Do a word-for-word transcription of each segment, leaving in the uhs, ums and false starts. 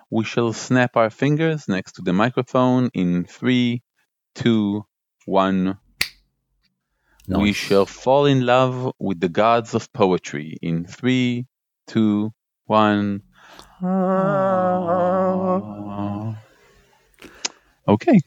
we shall snap our fingers next to the microphone in three, two, one. Nice. We shall fall in love with the gods of poetry in three, two, one. Uh, okay.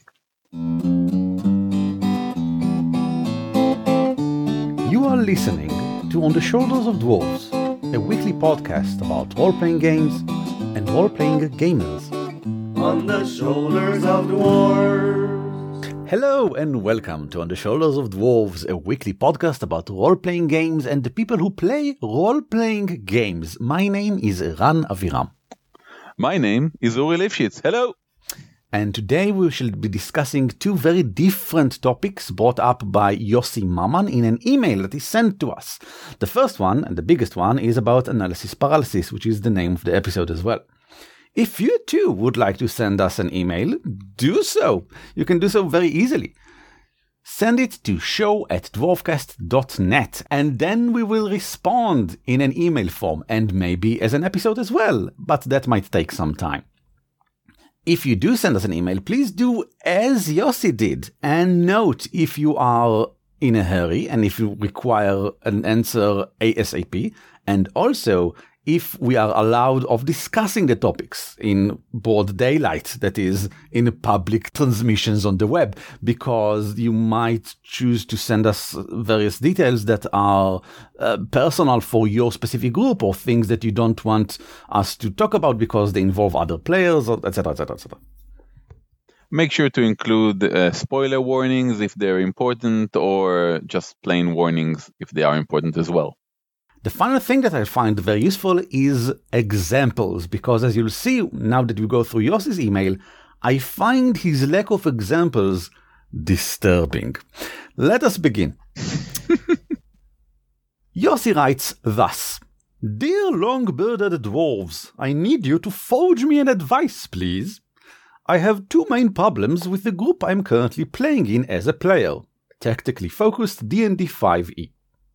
You are listening to On the Shoulders of Dwarves, a weekly podcast about role-playing games and role-playing gamers. On the Shoulders of Dwarves. Hello and welcome to On the Shoulders of Dwarves, a weekly podcast about role-playing games and the people who play role-playing games. My name is Ran Aviram. My name is Uri Lifshitz. Hello. And today we shall be discussing two very different topics brought up by Yossi Maman in an email that he sent to us. The first one, and the biggest one, is about analysis paralysis, which is the name of the episode as well. If you too would like to send us an email, do so. You can do so very easily. Send it to show at dwarfcast dot net, and then we will respond in an email form, and maybe as an episode as well, but that might take some time. If you do send us an email, please do as Yossi did, and note if you are in a hurry and if you require an answer ASAP, and also if we are allowed of discussing the topics in broad daylight, that is, in public transmissions on the web, because you might choose to send us various details that are uh, personal for your specific group, or things that you don't want us to talk about because they involve other players, et cetera, et cetera, et cetera. Make sure to include uh, spoiler warnings if they're important, or just plain warnings if they are important as well. The final thing that I find very useful is examples, because as you'll see now that we go through Yossi's email, I find his lack of examples disturbing. Let us begin. Yossi writes thus: Dear long-bearded dwarves, I need you to forge me an advice, please. I have two main problems with the group I'm currently playing in as a player, tactically focused D and D five E.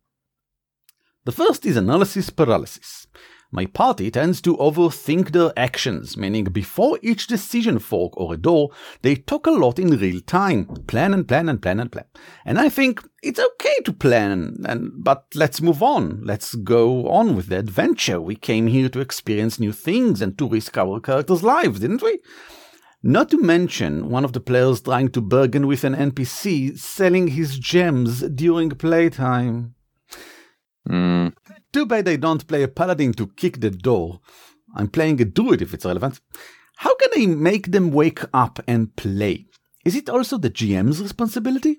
The first is analysis paralysis. My party tends to overthink their actions, meaning before each decision fork or a door, they talk a lot in real time. Plan and plan and plan and plan. And I think it's okay to plan, and but let's move on. Let's go on with the adventure. We came here to experience new things and to risk our characters' lives, didn't we? Not to mention one of the players trying to bargain with an N P C selling his gems during playtime. Mm. Too bad I don't play a paladin to kick the door. I'm playing a druid if it's relevant. How can I make them wake up and play? Is it also the G M's responsibility?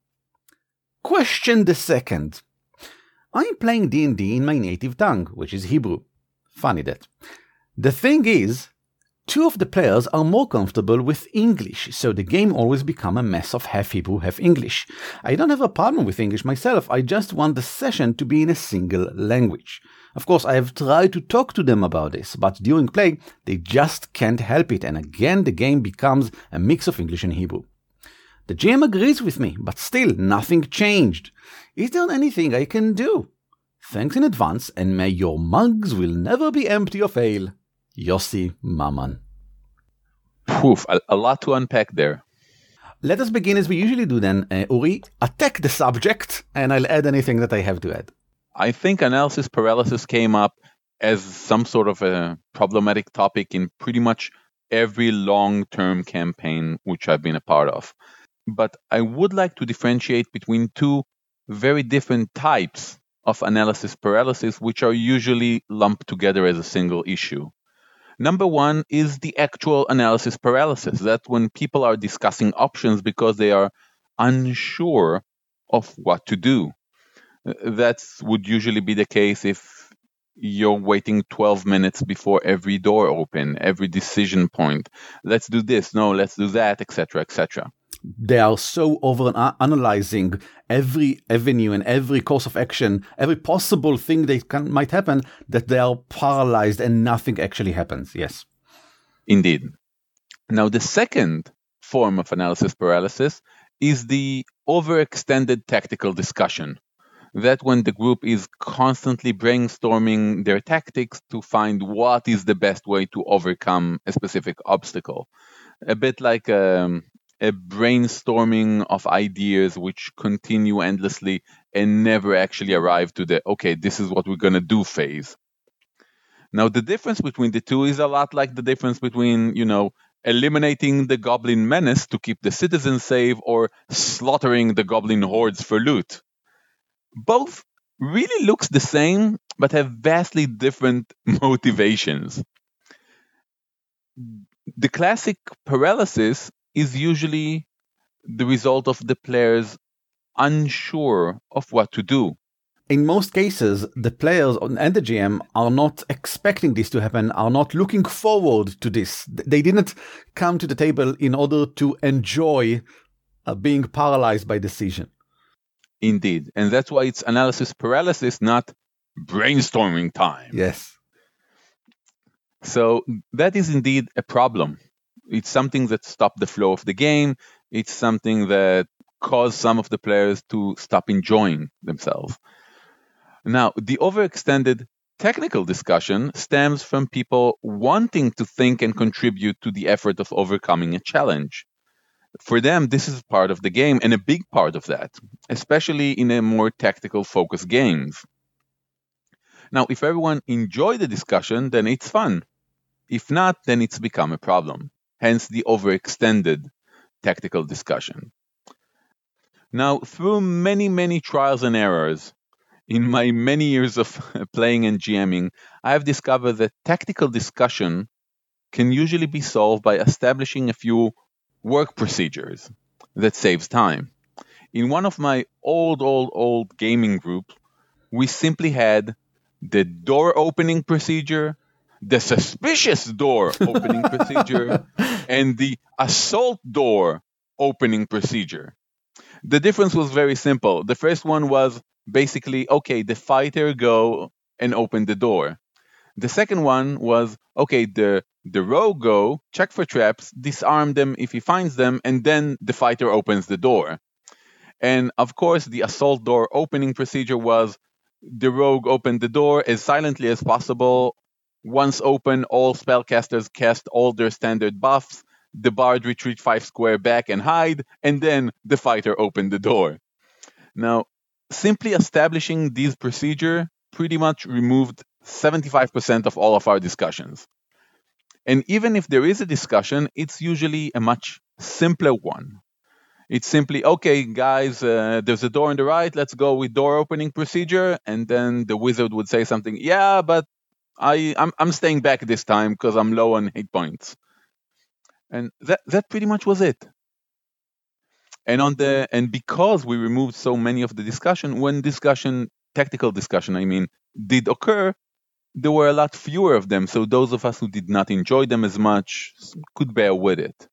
Question the second. I'm playing D and D in my native tongue, which is Hebrew. Funny that. The thing is, two of the players are more comfortable with English, so the game always becomes a mess of half Hebrew, half English. I don't have a problem with English myself, I just want the session to be in a single language. Of course, I have tried to talk to them about this, but during play, they just can't help it, and again the game becomes a mix of English and Hebrew. The G M agrees with me, but still, nothing changed. Is there anything I can do? Thanks in advance, and may your mugs will never be empty of ale. Yossi Maman. Oof, a, a lot to unpack there. Let us begin as we usually do then. Uh, Uri, attack the subject, and I'll add anything that I have to add. I think analysis paralysis came up as some sort of a problematic topic in pretty much every long-term campaign which I've been a part of. But I would like to differentiate between two very different types of analysis paralysis, which are usually lumped together as a single issue. Number one is the actual analysis paralysis. That's when people are discussing options because they are unsure of what to do. That would usually be the case if you're waiting twelve minutes before every door open, every decision point. Let's do this, no, let's do that, et cetera, et cetera. They are so over-analyzing every avenue and every course of action, every possible thing that can, might happen, that they are paralyzed and nothing actually happens. Yes. Indeed. Now, the second form of analysis paralysis is the overextended tactical discussion. that when the group is constantly brainstorming their tactics to find what is the best way to overcome a specific obstacle. A bit like um, a brainstorming of ideas which continue endlessly and never actually arrive to the, okay, this is what we're going to do phase. Now, the difference between the two is a lot like the difference between, you know, eliminating the goblin menace to keep the citizens safe or slaughtering the goblin hordes for loot. Both really looks the same, but have vastly different motivations. The classic paralysis is usually the result of the players unsure of what to do. In most cases, the players and the G M are not expecting this to happen, are not looking forward to this. They didn't come to the table in order to enjoy uh, being paralyzed by decision. Indeed. And that's why it's analysis paralysis, not brainstorming time. Yes. So that is indeed a problem. It's something that stopped the flow of the game. It's something that caused some of the players to stop enjoying themselves. Now, the overextended technical discussion stems from people wanting to think and contribute to the effort of overcoming a challenge. For them, this is part of the game and a big part of that, especially in a more tactical focused games. Now, if everyone enjoyed the discussion, then it's fun. If not, then it's become a problem. Hence the overextended tactical discussion. Now, through many, many trials and errors, in my many years of playing and GMing, I have discovered that tactical discussion can usually be solved by establishing a few work procedures that saves time. In one of my old, old, old gaming groups, we simply had the door opening procedure, the suspicious door opening procedure, and the assault door opening procedure. The difference was very simple. The first one was basically, okay, the fighter go and open the door. The second one was, okay, the, the rogue go, check for traps, disarm them if he finds them, and then the fighter opens the door. And of course, the assault door opening procedure was the rogue opened the door as silently as possible. Once open, all spellcasters cast all their standard buffs, the bard retreat five square back and hide, and then the fighter opened the door. Now, simply establishing these procedures pretty much removed seventy-five percent of all of our discussions. And even if there is a discussion, it's usually a much simpler one. It's simply, okay, guys, uh, there's a door on the right, let's go with door opening procedure. And then the wizard would say something, yeah, but I, I'm, I'm staying back this time because I'm low on hit points. And that, that pretty much was it. And on the and because we removed so many of the discussion, when discussion, tactical discussion, I mean, did occur, there were a lot fewer of them. So those of us who did not enjoy them as much could bear with it.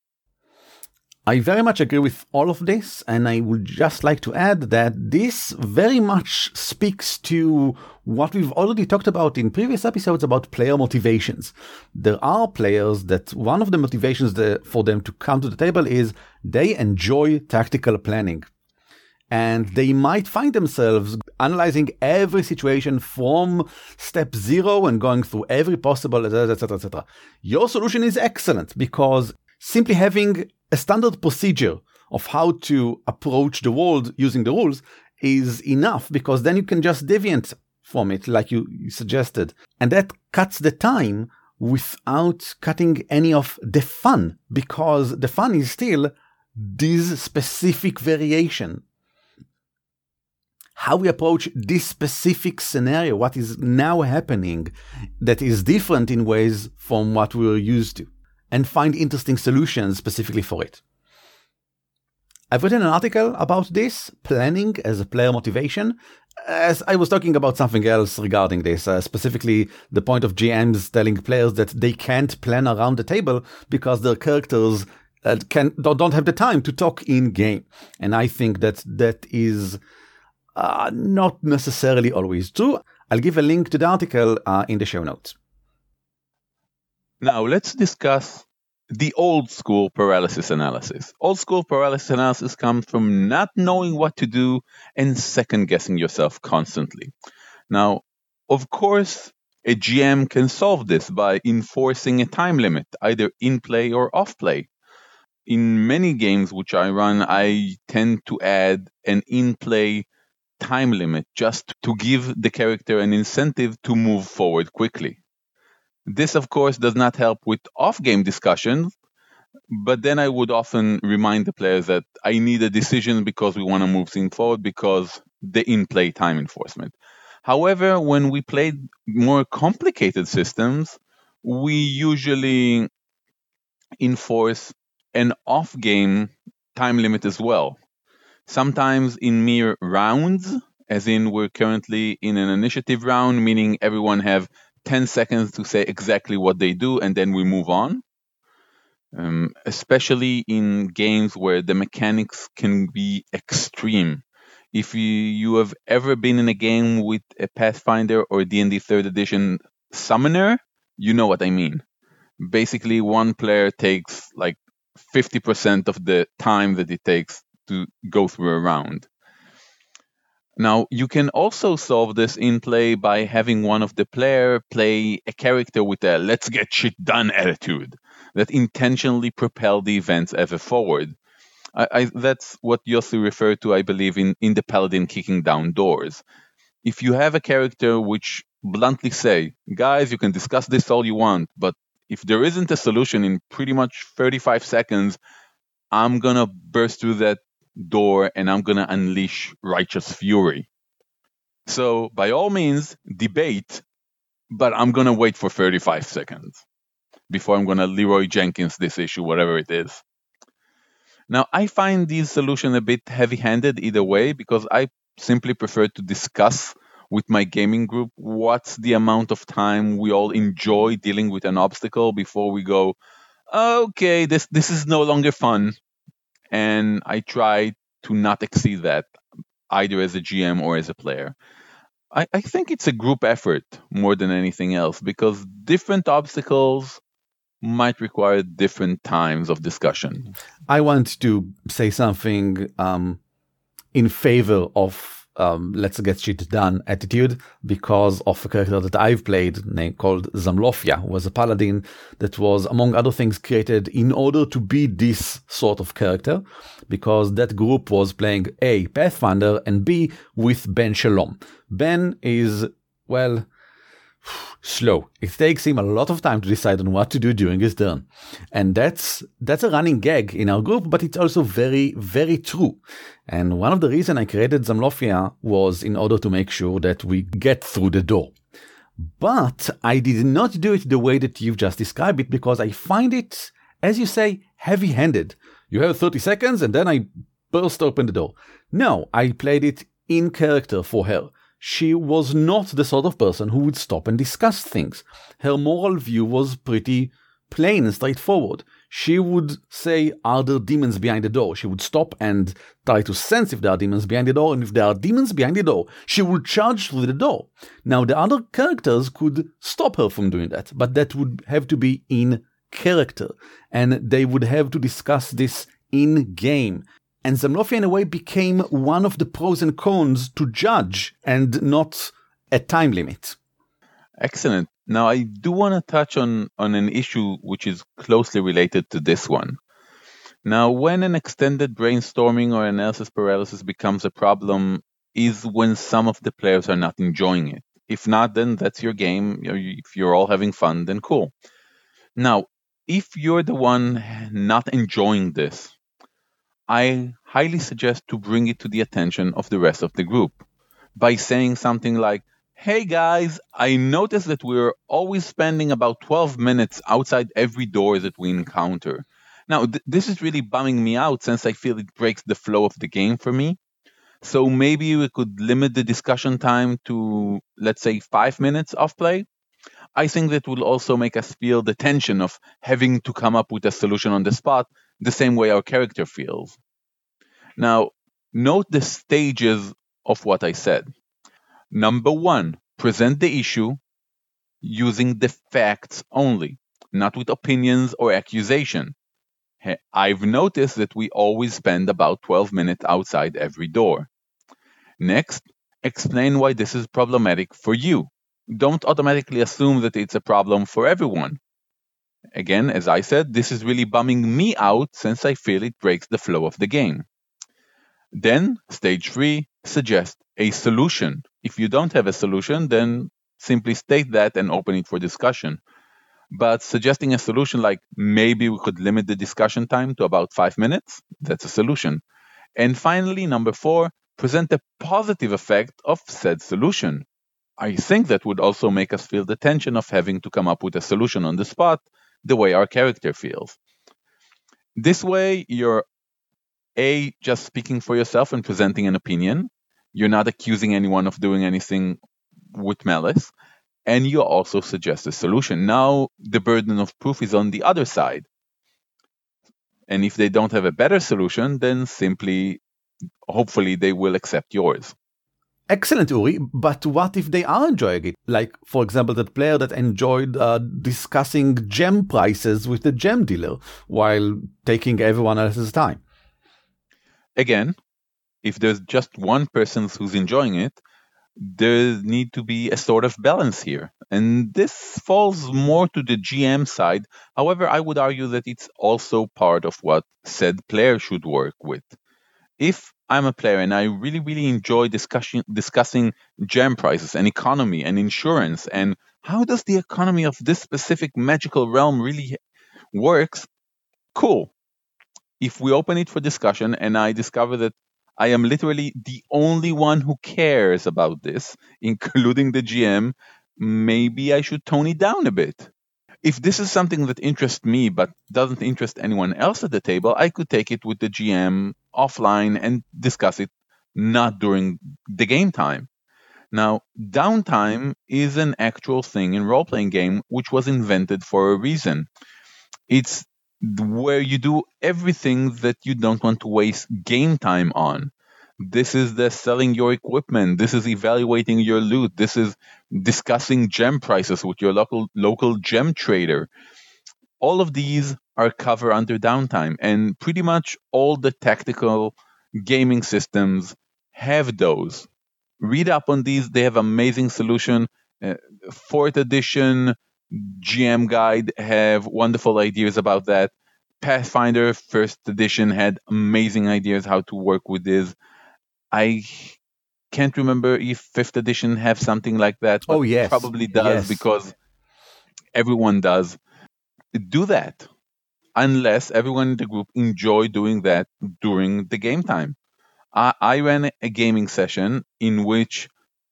I very much agree with all of this, and I would just like to add that this very much speaks to what we've already talked about in previous episodes about player motivations. There are players that one of the motivations that, for them to come to the table is they enjoy tactical planning. And they might find themselves analyzing every situation from step zero and going through every possible, et cetera, et cetera, et cetera. Your solution is excellent because simply having a standard procedure of how to approach the world using the rules is enough, because then you can just deviate from it like you suggested. And that cuts the time without cutting any of the fun, because the fun is still this specific variation. How we approach this specific scenario, what is now happening that is different in ways from what we were used to, and find interesting solutions specifically for it. I've written an article about this, planning as a player motivation, as I was talking about something else regarding this, uh, specifically the point of G Ms telling players that they can't plan around the table because their characters uh, can, don't have the time to talk in game. And I think that that is uh, not necessarily always true. I'll give a link to the article uh, in the show notes. Now let's discuss the old school paralysis analysis. Old school paralysis analysis comes from not knowing what to do and second guessing yourself constantly. Now, of course, a G M can solve this by enforcing a time limit, either in play or off play. In many games which I run, I tend to add an in play time limit just to give the character an incentive to move forward quickly. This, of course, does not help with off-game discussions, but then I would often remind the players that I need a decision because we want to move things forward because the in-play time enforcement. However, when we played more complicated systems, we usually enforce an off-game time limit as well. Sometimes in mere rounds, as in we're currently in an initiative round, meaning everyone have ten seconds to say exactly what they do, and then we move on. Um, especially in games where the mechanics can be extreme. If you, you have ever been in a game with a Pathfinder or D and D third edition summoner, you know what I mean. Basically, one player takes like fifty percent of the time that it takes to go through a round. Now, you can also solve this in play by having one of the player play a character with a let's get shit done attitude that intentionally propel the events ever forward. I, I, that's what Yossi referred to, I believe, in, in the Paladin kicking down doors. If you have a character which bluntly say, guys, you can discuss this all you want, but if there isn't a solution in pretty much thirty-five seconds, I'm going to burst through that door and I'm going to unleash righteous fury. So by all means, debate, but I'm going to wait for thirty-five seconds before I'm going to Leroy Jenkins this issue, whatever it is. Now, I find these solutions a bit heavy-handed either way because I simply prefer to discuss with my gaming group what's the amount of time we all enjoy dealing with an obstacle before we go, okay, this, this is no longer fun. And I try to not exceed that, either as a G M or as a player. I, I think it's a group effort more than anything else, because different obstacles might require different times of discussion. I want to say something um, in favor of um, let's get shit done attitude because of a character that I've played named called Zamlofia, who was a paladin that was, among other things, created in order to be this sort of character, because that group was playing A, Pathfinder, and B, with Ben Shalom. Ben is, well, slow. It takes him a lot of time to decide on what to do during his turn. And that's that's a running gag in our group, but it's also very, very true. And one of the reasons I created Zamlofia was in order to make sure that we get through the door. But I did not do it the way that you've just described it, because I find it, as you say, heavy-handed. You have thirty seconds and then I burst open the door. No, I played it in character for her. She was not the sort of person who would stop and discuss things. Her moral view was pretty plain and straightforward. She would say, are there demons behind the door? She would stop and try to sense if there are demons behind the door, and if there are demons behind the door, she would charge through the door. Now, the other characters could stop her from doing that, but that would have to be in character, and they would have to discuss this in-game. And Zamlofia, in a way, became one of the pros and cons to judge and not a time limit. Excellent. Now, I do want to touch on, on an issue which is closely related to this one. Now, when an extended brainstorming or analysis paralysis becomes a problem is when some of the players are not enjoying it. If not, then that's your game. If you're all having fun, then cool. Now, if you're the one not enjoying this, I highly suggest to bring it to the attention of the rest of the group by saying something like, hey guys, I noticed that we're always spending about twelve minutes outside every door that we encounter. Now, th- this is really bumming me out since I feel it breaks the flow of the game for me. So maybe we could limit the discussion time to, let's say, five minutes of play. I think that will also make us feel the tension of having to come up with a solution on the spot, the same way our character feels. Now, note the stages of what I said. Number one, present the issue using the facts only. not with opinions or accusation. I've noticed that we always spend about twelve minutes outside every door. Next, explain why this is problematic for you. Don't automatically assume that it's a problem for everyone. Again, as I said, this is really bumming me out since I feel it breaks the flow of the game. Then, stage three, suggest a solution. If you don't have a solution, then simply state that and open it for discussion. But suggesting a solution like maybe we could limit the discussion time to about five minutes, that's a solution. And finally, number four, present a positive effect of said solution. I think that would also make us feel the tension of having to come up with a solution on the spot, the way our character feels. This way, you're A, just speaking for yourself and presenting an opinion. You're not accusing anyone of doing anything with malice. And you also suggest a solution. Now, the burden of proof is on the other side. And if they don't have a better solution, then simply, hopefully, they will accept yours. Excellent, Uri, but what if they are enjoying it? Like, for example, that player that enjoyed uh, discussing gem prices with the gem dealer while taking everyone else's time. Again, if there's just one person who's enjoying it, there need to be a sort of balance here. And this falls more to the G M side. However, I would argue that it's also part of what said player should work with. If I'm a player and I really, really enjoy discussion, discussing gem prices and economy and insurance and how does the economy of this specific magical realm really works, cool. If we open it for discussion and I discover that I am literally the only one who cares about this, including the G M, maybe I should tone it down a bit. If this is something that interests me but doesn't interest anyone else at the table, I could take it with the G M offline and discuss it not during the game time. Now, downtime is an actual thing in role-playing game which was invented for a reason. It's where you do everything that you don't want to waste game time on. This is the selling your equipment. This is evaluating your loot. This is discussing gem prices with your local local gem trader. All of these are covered under downtime, and pretty much all the tactical gaming systems have those. Read up on these. They have amazing solution. Uh, fourth edition G M guide have wonderful ideas about that. Pathfinder first edition had amazing ideas how to work with this. I can't remember if fifth edition have something like that. But oh yes, probably does yes. Because everyone does. Do that unless everyone in the group enjoy doing that during the game time. I, I ran a gaming session in which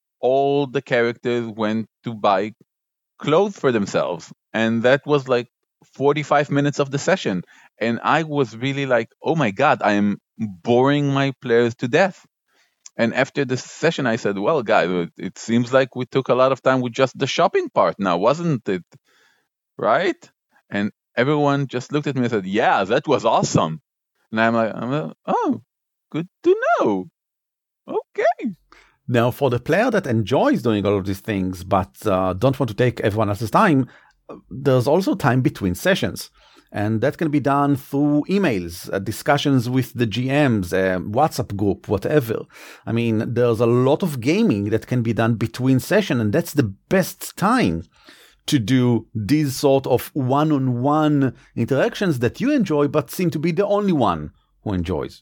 all the characters went to buy clothes for themselves, and that was like forty-five minutes of the session, and I was really like, oh my god, I am boring my players to death. And after the session I said, well guys, it seems like we took a lot of time with just the shopping part now, wasn't it? Right? And everyone just looked at me and said, yeah, that was awesome. And I'm like, I'm like oh, good to know. Okay. Now, for the player that enjoys doing all of these things but uh, don't want to take everyone else's time, there's also time between sessions. And that can be done through emails, uh, discussions with the G Ms, uh, WhatsApp group, whatever. I mean, there's a lot of gaming that can be done between sessions, and that's the best time to do these sort of one-on-one interactions that you enjoy but seem to be the only one who enjoys.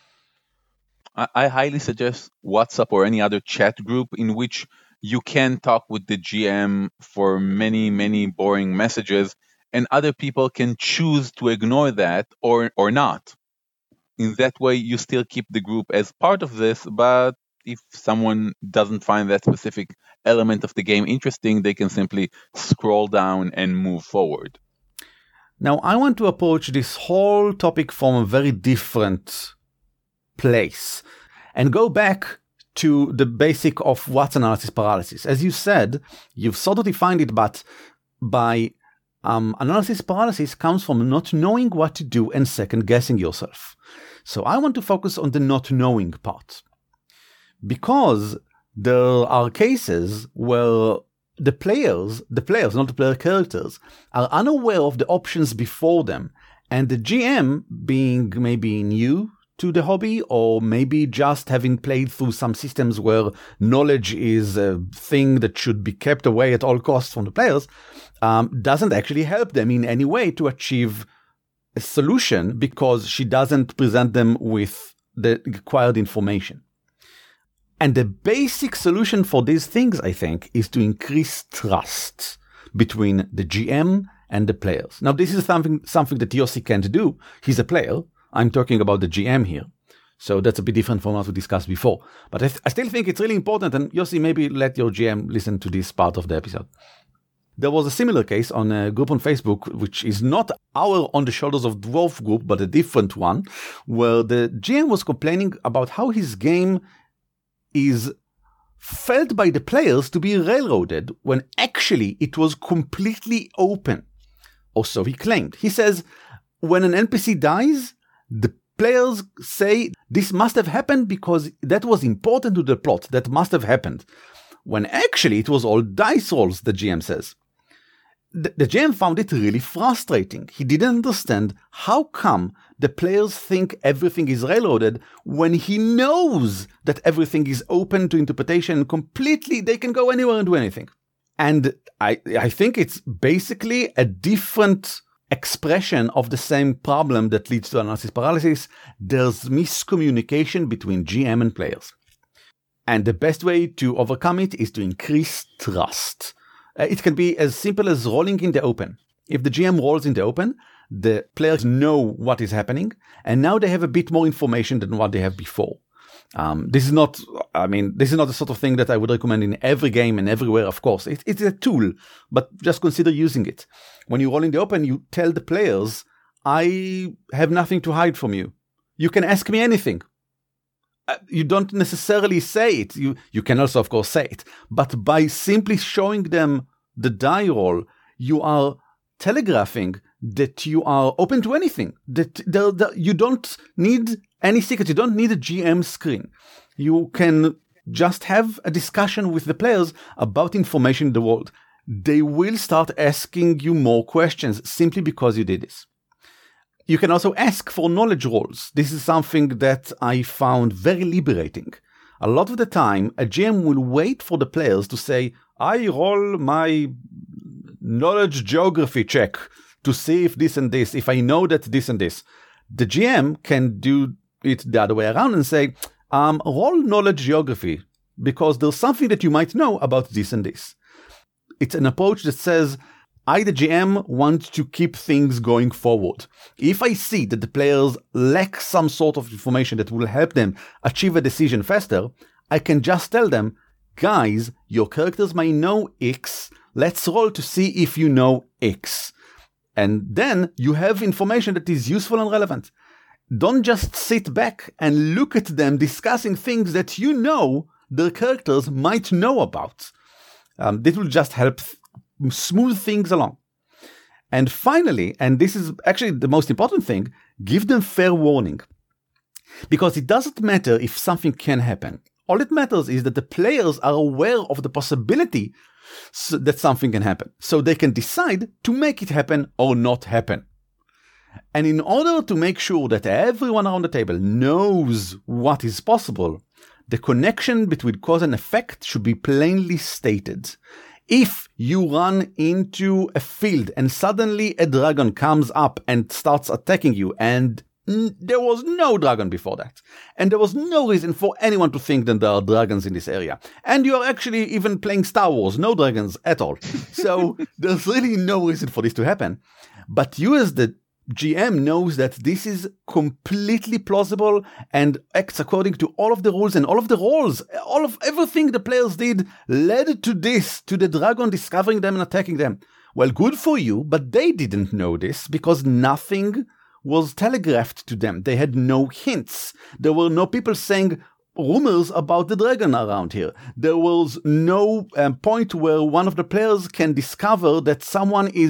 I highly suggest WhatsApp or any other chat group in which you can talk with the G M for many, many boring messages, and other people can choose to ignore that or, or not. In that way, you still keep the group as part of this, but if someone doesn't find that specific element of the game interesting, they can simply scroll down and move forward. Now, I want to approach this whole topic from a very different place and go back to the basic of what's analysis paralysis. As you said, you've sort of defined it, but by um, analysis paralysis comes from not knowing what to do and second guessing yourself. So I want to focus on the not knowing part, because there are cases where the players, the players, not the player characters, are unaware of the options before them. And the G M, being maybe new to the hobby, or maybe just having played through some systems where knowledge is a thing that should be kept away at all costs from the players, um, doesn't actually help them in any way to achieve a solution because she doesn't present them with the required information. And the basic solution for these things, I think, is to increase trust between the G M and the players. Now, this is something something that Yossi can't do. He's a player. I'm talking about the G M here. So that's a bit different from what we discussed before. But I, th- I still think it's really important. And Yossi, maybe let your G M listen to this part of the episode. There was a similar case on a group on Facebook, which is not our On the Shoulders of Dwarf group, but a different one, where the G M was complaining about how his game is felt by the players to be railroaded when actually it was completely open. Or so he claimed. He says, when an N P C dies, the players say this must have happened because that was important to the plot. That must have happened. When actually it was all dice rolls, the G M says. The, the G M found it really frustrating. He didn't understand how come the players think everything is railroaded when he knows that everything is open to interpretation completely. They can go anywhere and do anything. And I, I think it's basically a different expression of the same problem that leads to analysis paralysis. There's miscommunication between G M and players. And the best way to overcome it is to increase trust. Uh, it can be as simple as rolling in the open. If the G M rolls in the open, the players know what is happening, and now they have a bit more information than what they have before. Um, this is not, I mean, this is not the sort of thing that I would recommend in every game and everywhere, of course. It, it's a tool, but just consider using it. When you roll in the open, you tell the players, I have nothing to hide from you. You can ask me anything. Uh, you don't necessarily say it. You, you can also, of course, say it. But by simply showing them the die roll, you are telegraphing that you are open to anything. That the, the, you don't need any secret. You don't need a G M screen. You can just have a discussion with the players about information in the world. They will start asking you more questions simply because you did this. You can also ask for knowledge rolls. This is something that I found very liberating. A lot of the time, a G M will wait for the players to say, I roll my knowledge geography check to see if this and this, if I know that this and this. The G M can do it the other way around and say, um, roll knowledge geography, because there's something that you might know about this and this. It's an approach that says, I, the G M, want to keep things going forward. If I see that the players lack some sort of information that will help them achieve a decision faster, I can just tell them, guys, your characters might know X. Let's roll to see if you know X. And then you have information that is useful and relevant. Don't just sit back and look at them discussing things that you know their characters might know about. Um, this will just help smooth things along. And finally, and this is actually the most important thing, give them fair warning. Because it doesn't matter if something can happen. All it matters is that the players are aware of the possibility so that something can happen. So they can decide to make it happen or not happen. And in order to make sure that everyone around the table knows what is possible, the connection between cause and effect should be plainly stated. If you run into a field and suddenly a dragon comes up and starts attacking you, and there was no dragon before that, and there was no reason for anyone to think that there are dragons in this area, and you are actually even playing Star Wars, no dragons at all. So there's really no reason for this to happen. But you as the G M knows that this is completely plausible and acts according to all of the rules, and all of the roles, all of everything the players did led to this, to the dragon discovering them and attacking them. Well, good for you, but they didn't know this because nothing was telegraphed to them. They had no hints. There were no people saying rumors about the dragon around here. There was no um, point where one of the players can discover that someone is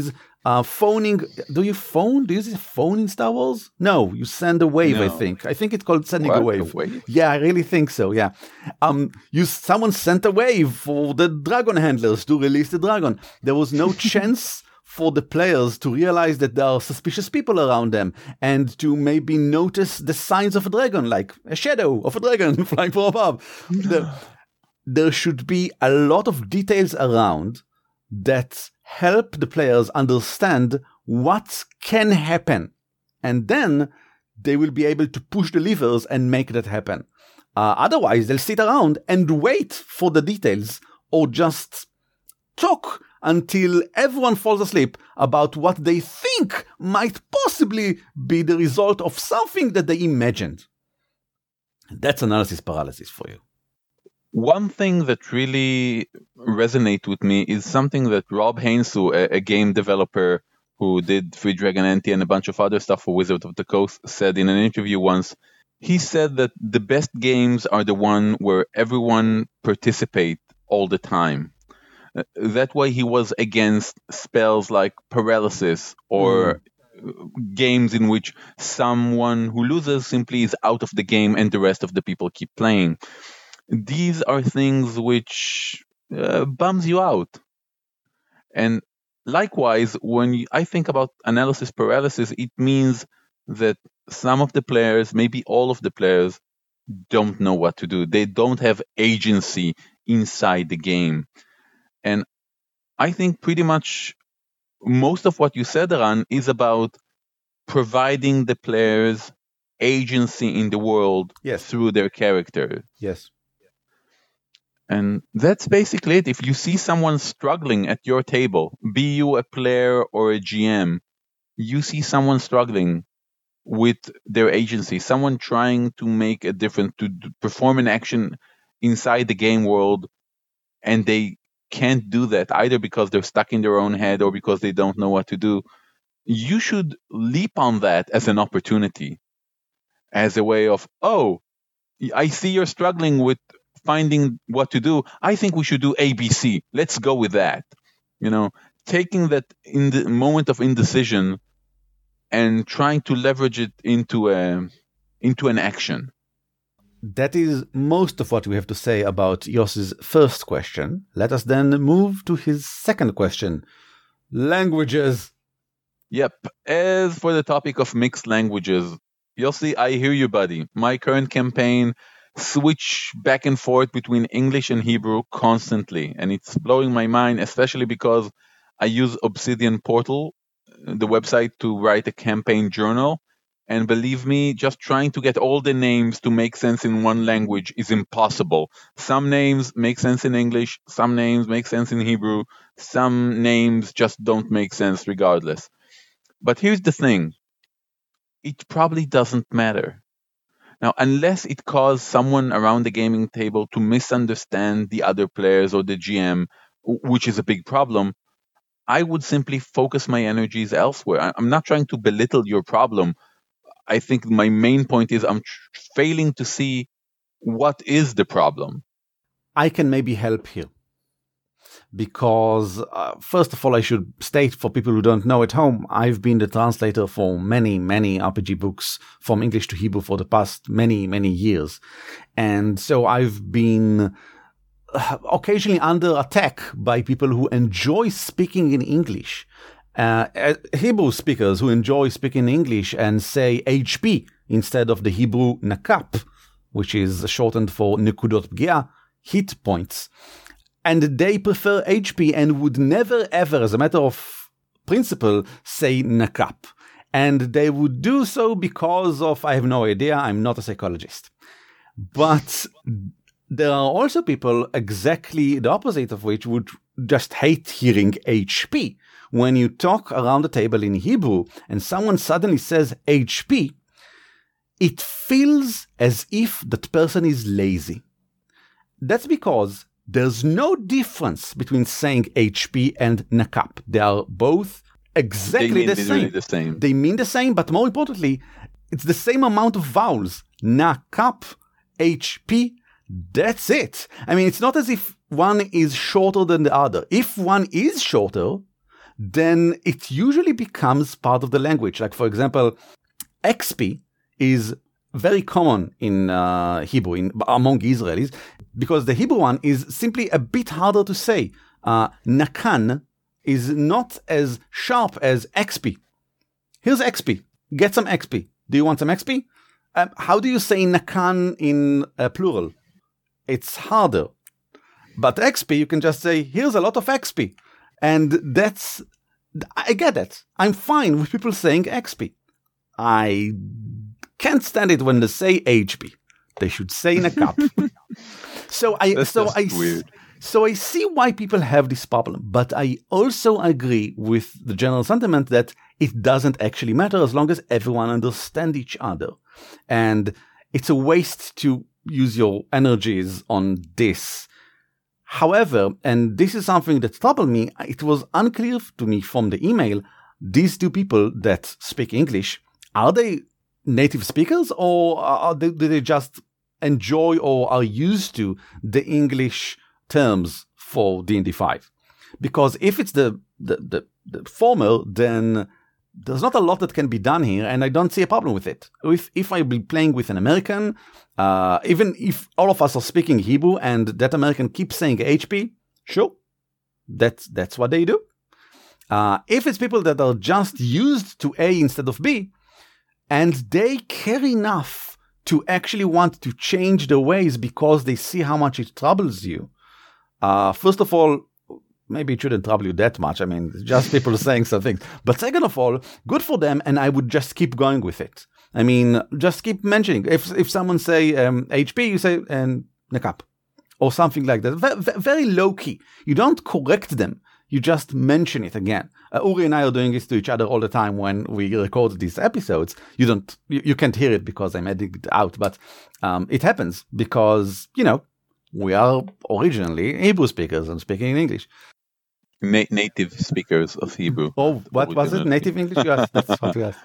Uh, phoning, do you phone? Do you use a phone in Star Wars? No, you send a wave, No. I think. I think it's called sending What? a wave. A wave? Yeah, I really think so, yeah. Um, you Someone sent a wave for the dragon handlers to release the dragon. There was no chance for the players to realize that there are suspicious people around them and to maybe notice the signs of a dragon, like a shadow of a dragon flying from above. The, there should be a lot of details around that help the players understand what can happen. And then they will be able to push the levers and make that happen. Uh, otherwise, they'll sit around and wait for the details or just talk until everyone falls asleep about what they think might possibly be the result of something that they imagined. That's analysis paralysis for you. One thing that really resonates with me is something that Rob Hainsou, a, a game developer who did Free Dragon Ante and a bunch of other stuff for Wizards of the Coast, said in an interview once. He said that the best games are the one where everyone participates all the time. Uh, that way he was against spells like paralysis or mm. games in which someone who loses simply is out of the game and the rest of the people keep playing. These are things which uh, bums you out. And likewise, when you, I think about analysis paralysis, it means that some of the players, maybe all of the players, don't know what to do. They don't have agency inside the game. And I think pretty much most of what you said, Eran, is about providing the players agency in the world yes. through their character. Yes. And that's basically it. If you see someone struggling at your table, be you a player or a G M, you see someone struggling with their agency, someone trying to make a difference, to perform an action inside the game world, and they can't do that either because they're stuck in their own head or because they don't know what to do. You should leap on that as an opportunity, as a way of, oh, I see you're struggling with finding what to do. I think we should do A B C. Let's go with that. You know, taking that in the moment of indecision and trying to leverage it into a into an action. That is most of what we have to say about Yossi's first question. Let us then move to his second question. Languages. Yep. As for the topic of mixed languages, Yossi, I hear you, buddy. My current campaign switch back and forth between English and Hebrew constantly, and it's blowing my mind, especially because I use Obsidian Portal, the website, to write a campaign journal. And believe me, just trying to get all the names to make sense in one language is impossible. Some names make sense in English, some names make sense in Hebrew, some names just don't make sense regardless. But here's the thing. It probably doesn't matter. Now, unless it caused someone around the gaming table to misunderstand the other players or the G M, which is a big problem, I would simply focus my energies elsewhere. I'm not trying to belittle your problem. I think my main point is I'm tr- failing to see what is the problem. I can maybe help here. Because, uh, first of all, I should state for people who don't know at home, I've been the translator for many, many R P G books from English to Hebrew for the past many, many years. And so I've been occasionally under attack by people who enjoy speaking in English. Uh, Hebrew speakers who enjoy speaking English and say H P instead of the Hebrew nakap, which is shortened for nekudot pgia, hit points. And they prefer H P and would never ever, as a matter of principle, say nakap. And they would do so because of, I have no idea, I'm not a psychologist. But there are also people exactly the opposite of which would just hate hearing H P. When you talk around the table in Hebrew and someone suddenly says H P, it feels as if that person is lazy. That's because there's no difference between saying H P and nakap. They are both exactly the same. the same. They mean the same, but more importantly, it's the same amount of vowels. Nakap, H P, that's it. I mean, it's not as if one is shorter than the other. If one is shorter, then it usually becomes part of the language. Like, for example, X P is very common in uh, Hebrew, in, among Israelis, because the Hebrew one is simply a bit harder to say. Uh, Nakan is not as sharp as X P. Here's X P. Get some X P. Do you want some X P? Um, how do you say Nakan in uh, plural? It's harder. But X P, you can just say, here's a lot of X P. And that's, I get it. I'm fine with people saying X P. I can't stand it when they say H P. They should say Nakap. so I, that's so I, weird. So I see why people have this problem, but I also agree with the general sentiment that it doesn't actually matter as long as everyone understands each other. And it's a waste to use your energies on this. However, and this is something that troubled me, it was unclear to me from the email, these two people that speak English, are they native speakers or are they, do they just enjoy or are used to the English terms for D and D five? Because if it's the, the, the, the former, then there's not a lot that can be done here, and I don't see a problem with it. If if I be playing with an American, uh, even if all of us are speaking Hebrew and that American keeps saying H P, sure, that's, that's what they do. Uh, if it's people that are just used to A instead of B, and they care enough to actually want to change their ways because they see how much it troubles you, Uh, first of all, maybe it shouldn't trouble you that much. I mean, just people saying something. But second of all, good for them, and I would just keep going with it. I mean, just keep mentioning. If if someone say um, H P, you say and Nakap or something like that. Very, very low key. You don't correct them. You just mention it again. Uh, Uri and I are doing this to each other all the time when we record these episodes. You don't, you, you can't hear it because I'm editing it out, but um, it happens because, you know, we are originally Hebrew speakers and speaking in English. Na- native speakers of Hebrew. Oh, what was it? Native English? Yes, that's what we asked.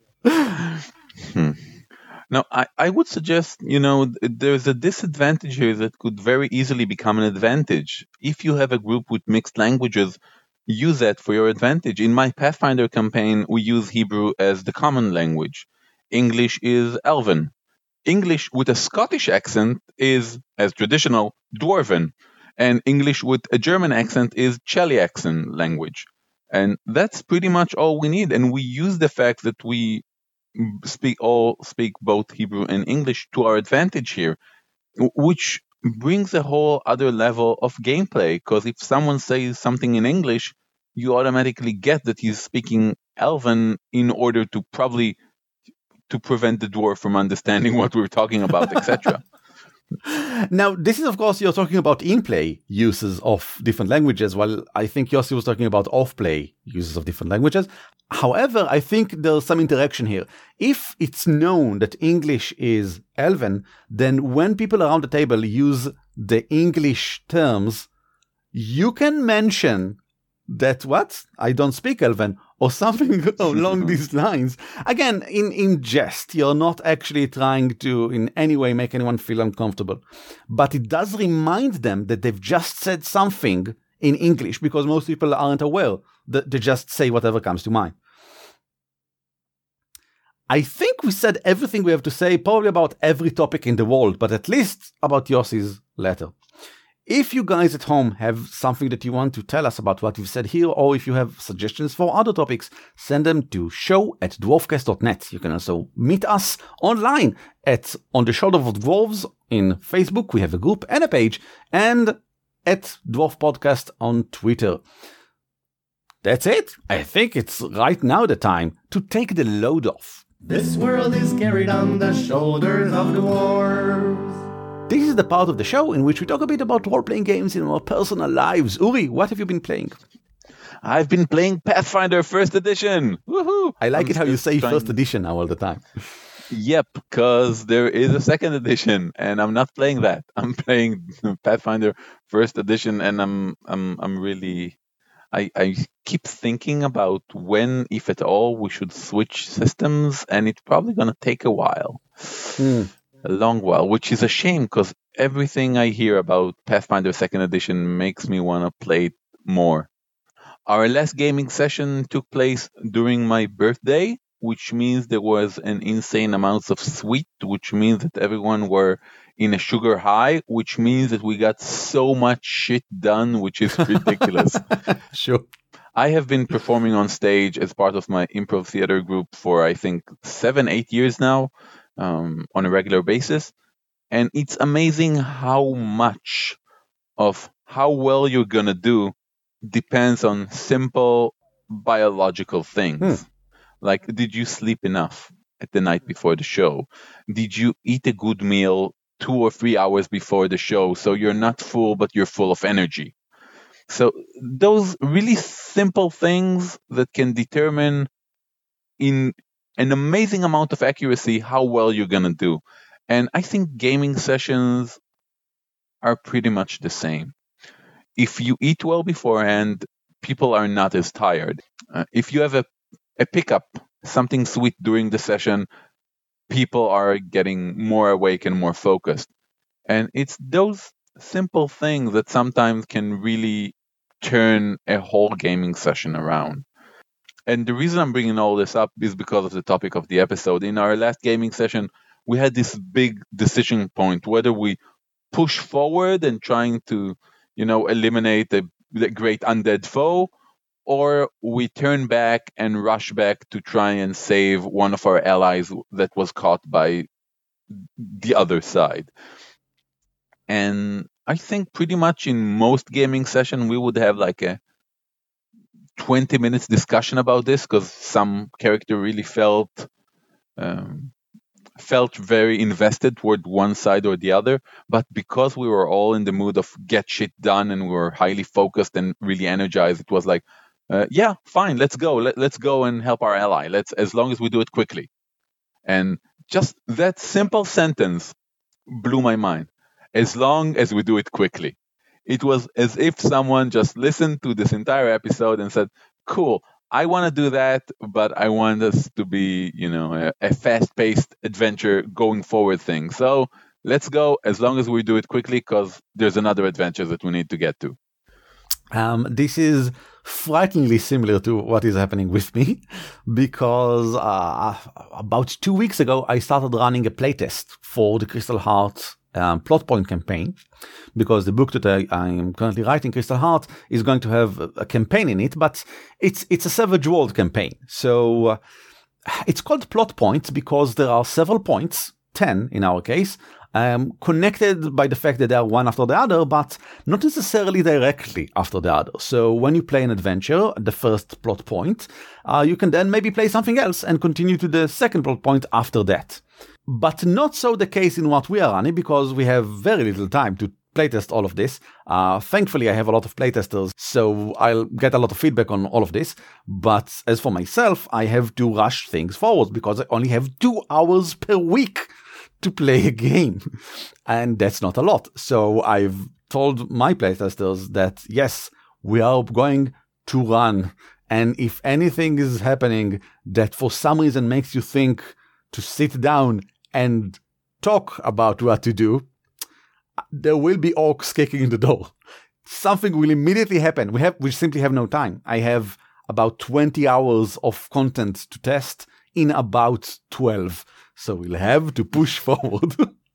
hmm. Now, I, I would suggest, you know, there's a disadvantage here that could very easily become an advantage. If you have a group with mixed languages, use that for your advantage. In my Pathfinder campaign, we use Hebrew as the common language. English is Elven. English with a Scottish accent is, as traditional, Dwarven. And English with a German accent is Cheliaxan language. And that's pretty much all we need. And we use the fact that we speak all speak both Hebrew and English to our advantage here, which brings a whole other level of gameplay. Because if someone says something in English, you automatically get that he's speaking Elven in order to probably to prevent the dwarf from understanding what we're talking about, et cetera. Now, this is, of course, you're talking about in-play uses of different languages, while I think Yossi was talking about off-play uses of different languages. However, I think there's some interaction here. If it's known that English is Elven, then when people around the table use the English terms, you can mention that, what? I don't speak Elven, or something along these lines. Again, in, in jest, you're not actually trying to in any way make anyone feel uncomfortable. But it does remind them that they've just said something in English, because most people aren't aware that they just say whatever comes to mind. I think we said everything we have to say, probably about every topic in the world, but at least about Yossi's letter. If you guys at home have something that you want to tell us about what we've said here, or if you have suggestions for other topics, send them to show at dwarfcast dot net. You can also meet us online at On the Shoulder of Dwarves in Facebook. We have a group and a page, and at Dwarf Podcast on Twitter. That's it. I think it's right now the time to take the load off. This world is carried on the shoulders of dwarves. This is the part of the show in which we talk a bit about role-playing games in our personal lives. Uri, what have you been playing? I've been playing Pathfinder First Edition. Woohoo! I like I'm it how you say trying... First Edition now all the time. Yep, because there is a second edition, and I'm not playing that. I'm playing Pathfinder First Edition, and I'm I'm I'm really I I keep thinking about when, if at all, we should switch systems, and it's probably gonna take a while. Hmm. A long while, which is a shame because everything I hear about Pathfinder Second Edition makes me want to play it more. Our last gaming session took place during my birthday, which means there was an insane amount of sweet, which means that everyone were in a sugar high, which means that we got so much shit done, which is ridiculous. Sure. I have been performing on stage as part of my improv theater group for, I think, seven, eight years now, um, on a regular basis. And it's amazing how much of how well you're going to do depends on simple biological things. Hmm. Like, did you sleep enough at the night before the show? Did you eat a good meal two or three hours before the show so you're not full, but you're full of energy? So those really simple things that can determine in an amazing amount of accuracy how well you're going to do. And I think gaming sessions are pretty much the same. If you eat well beforehand, people are not as tired. Uh, if you have a, a pickup, something sweet during the session, people are getting more awake and more focused. And it's those simple things that sometimes can really turn a whole gaming session around. And the reason I'm bringing all this up is because of the topic of the episode. In our last gaming session, we had this big decision point, whether we push forward and trying to, you know, eliminate the, the great undead foe, or we turn back and rush back to try and save one of our allies that was caught by the other side. And I think pretty much in most gaming session, we would have like a twenty minutes discussion about this, because some character really felt um, felt very invested toward one side or the other. But because we were all in the mood of get shit done and we were highly focused and really energized, it was like, uh, yeah, fine, let's go. Let, let's go and help our ally. Let's, as long as we do it quickly. And just that simple sentence blew my mind. As long as we do it quickly. It was as if someone just listened to this entire episode and said, cool, I want to do that, but I want us to be, you know, a, a fast-paced adventure going forward thing. So let's go as long as we do it quickly, because there's another adventure that we need to get to. Um, this is frighteningly similar to what is happening with me, because uh, about two weeks ago, I started running a playtest for the Crystal Heart Um, plot point campaign, because the book that I, I am currently writing, Crystal Heart, is going to have a, a campaign in it, but it's it's a Savage World campaign. So uh, it's called plot points because there are several points, ten in our case, um, connected by the fact that they are one after the other, but not necessarily directly after the other. So when you play an adventure, the first plot point, uh, you can then maybe play something else and continue to the second plot point after that. But not so the case in what we are running, because we have very little time to playtest all of this. Uh, thankfully, I have a lot of playtesters, so I'll get a lot of feedback on all of this. But as for myself, I have to rush things forward because I only have two hours per week to play a game. And that's not a lot. So I've told my playtesters that, yes, we are going to run. And if anything is happening that for some reason makes you think to sit down and talk about what to do, there will be orcs kicking in the door. Something will immediately happen. We have, we simply have no time. I have about twenty hours of content to test in about twelve. So we'll have to push forward.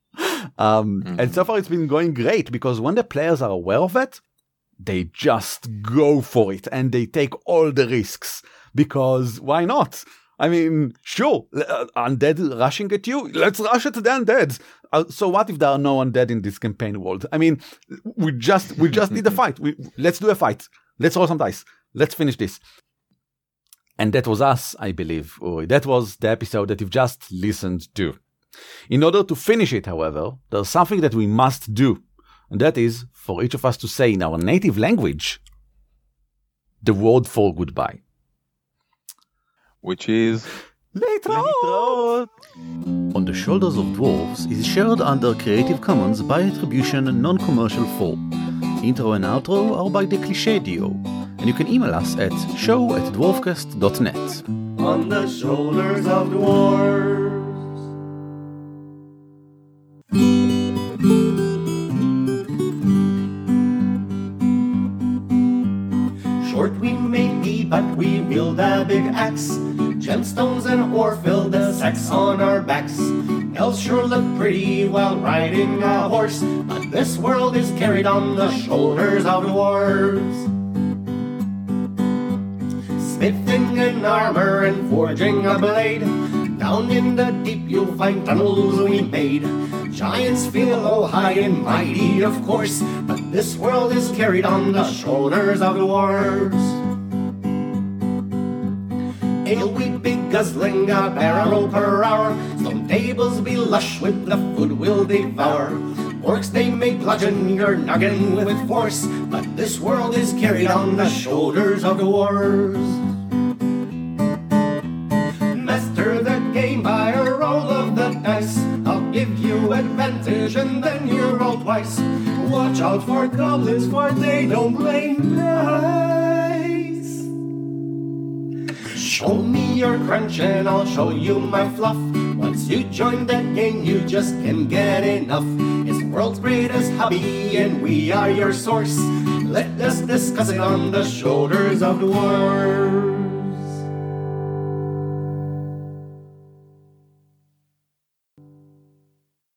um, mm-hmm. And so far it's been going great, because when the players are aware of it, they just go for it and they take all the risks, because why not? I mean, sure, uh, undead rushing at you, let's rush at the undead. Uh, so what if there are no undead in this campaign world? I mean, we just we just need a fight. We, let's do a fight. Let's roll some dice. Let's finish this. And that was us, I believe. Uri. That was the episode that you've just listened to. In order to finish it, however, there's something that we must do. And that is for each of us to say in our native language the word for goodbye. Which is Leitraut! On the Shoulders of Dwarves is shared under Creative Commons by attribution non-commercial four. Intro and outro are by the Cliché Duo, and you can email us at show at dwarfcast dot net. On the Shoulders of Dwarves. Short we may axe. Gemstones and ore fill the sacks on our backs. Elves sure look pretty while riding a horse, but this world is carried on the shoulders of dwarves. Smithing an armor and forging a blade, down in the deep you'll find tunnels we made. Giants feel oh high and mighty, of course, but this world is carried on the shoulders of dwarves. Ale we be guzzling a barrel per hour, stone tables be lush with the food we'll devour. Orcs they may bludgeon your noggin with force, but this world is carried on the shoulders of dwarves. Master the game by a roll of the dice, I'll give you advantage and then you roll twice. Watch out for goblins, for they don't play nice. Show me your crunch and I'll show you my fluff. Once you join that game, you just can't get enough. It's the world's greatest hobby and we are your source. Let us discuss it on the shoulders of dwarves.